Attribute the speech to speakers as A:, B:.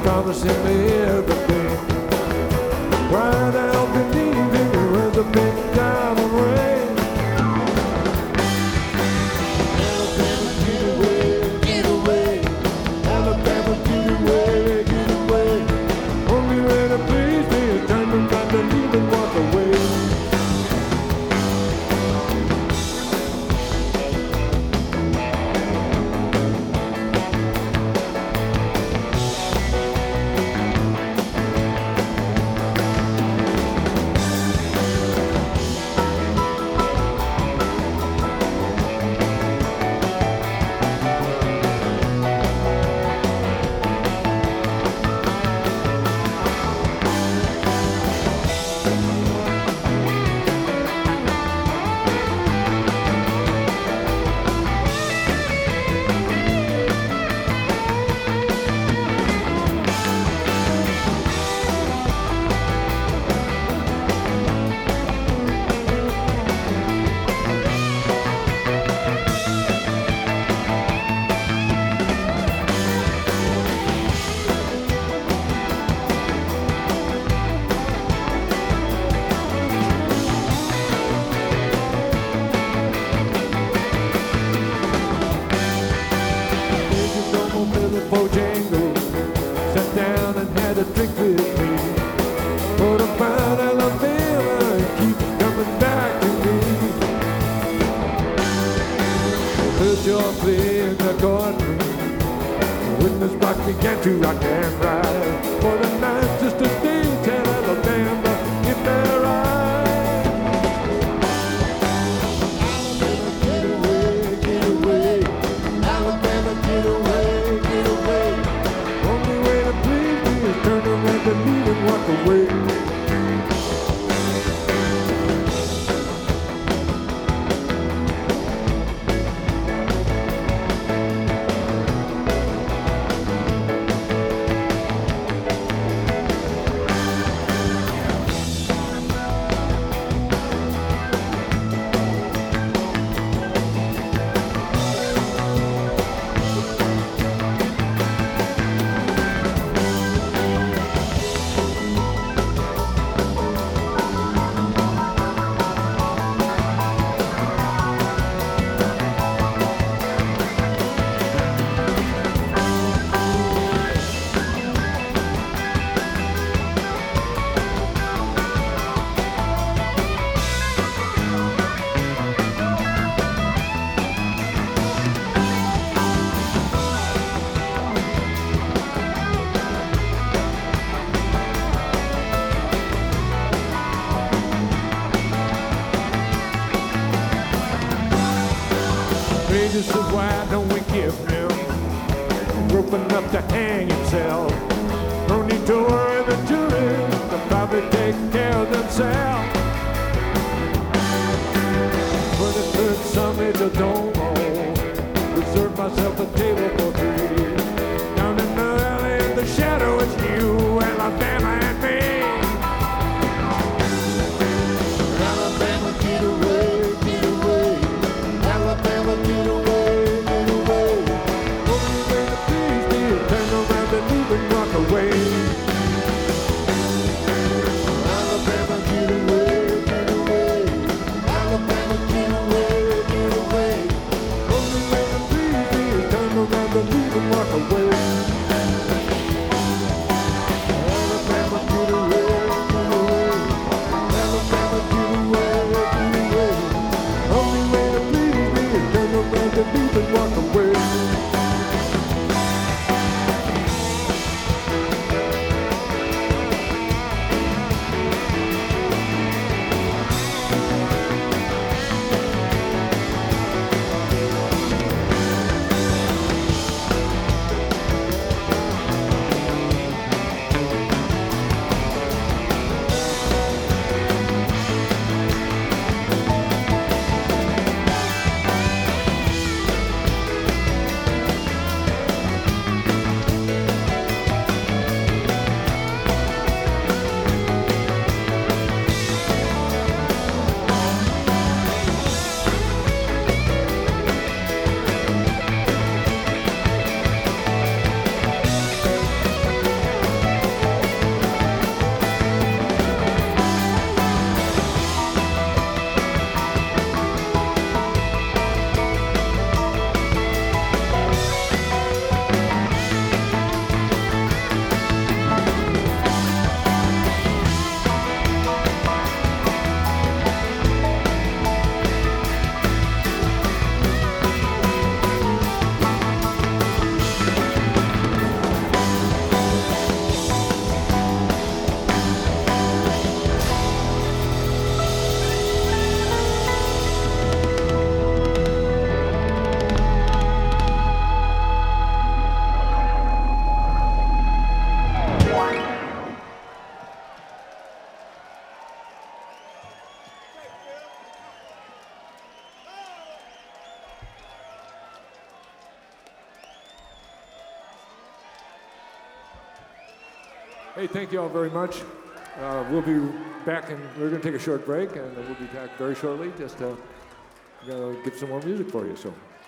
A: promising me everything. Why now believe in you with a big diamond ring? Alabama, get away, get away. Alabama, get away, get away. Only way to please me is turn around and leave and walk away. Bojangles sat down and had a drink with me. But I found Alabama and keep coming back to me. Heard your play in the courtroom. Witness box began to rock and ride. For the night just a day tell Alabama if they're right. Leave and walk away. This is why don't we give him rope enough to hang himself? No need to worry, the jury they'll probably take care of themselves. But it hurts some major domo. Reserve myself a table for three. Down in the alley in the shadow, it's you, Alabama, and me. Alabama, get away, get away. Alabama, get away. Walk away. Alabama, get away, get away. Alabama, get away, get away. Only way to please me is turn around and Hey, thank you all very much. We'll be back, and we're going to take a short break, and we'll be back very shortly just to get some more music for you. So.